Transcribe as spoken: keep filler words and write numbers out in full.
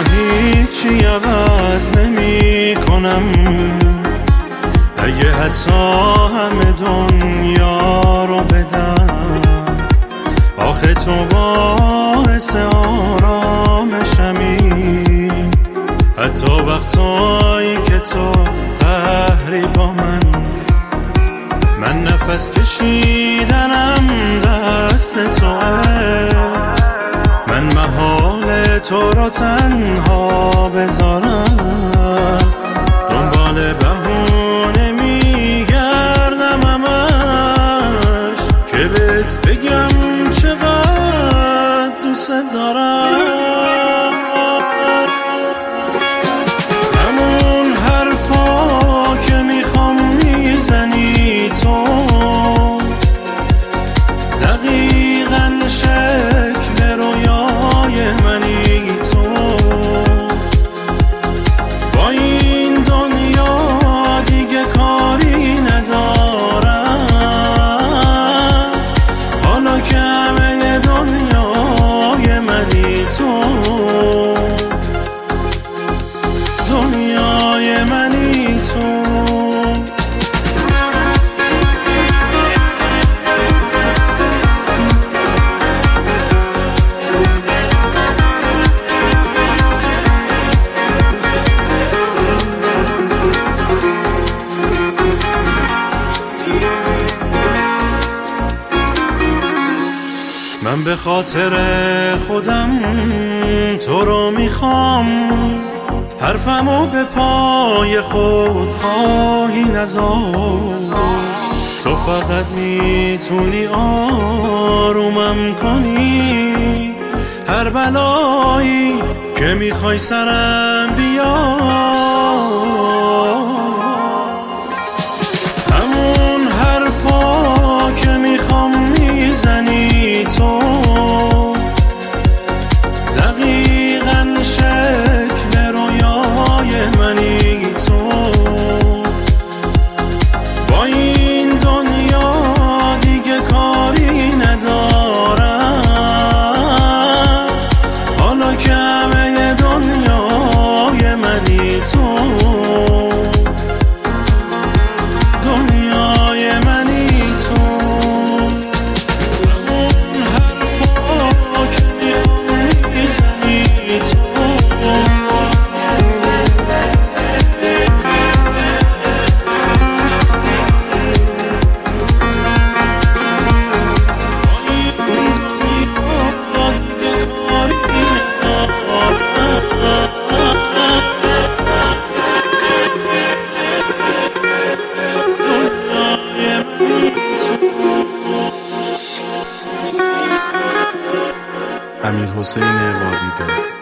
هیچی عوض نمی کنم، اگه حتی همه دنیا رو بدم. آخه تو باعث آرامشمی، حتی وقتایی که تو قهری با من. من نفس کشیدنم دست توه، من محال تو رو تنها بذارم. دنبال بهونه میگردم همش که بهت بگم چقدر دوست دارم. همون حرفا که میخوام میزنی تو، دقیقاً شکل رویای منی تو. با این دنیا دیگه کاری ندارم، حالا که همه دنیای منی تو. دنیای منی تو. من به خاطر خودم تو رو میخوام، حرفمو به پای خود خواهی نذار. تو فقط میتونی آرومم کنی، هر بلایی که میخوای سرم بیار. همون حرفا که میخوام میزنی تو، دقیقاً شکل رویای منی تو. با این دنیا دیگه کاری ندارم، حالا که همه دنیای منی تو. دنیای منی تو. امیرحسین وادیده.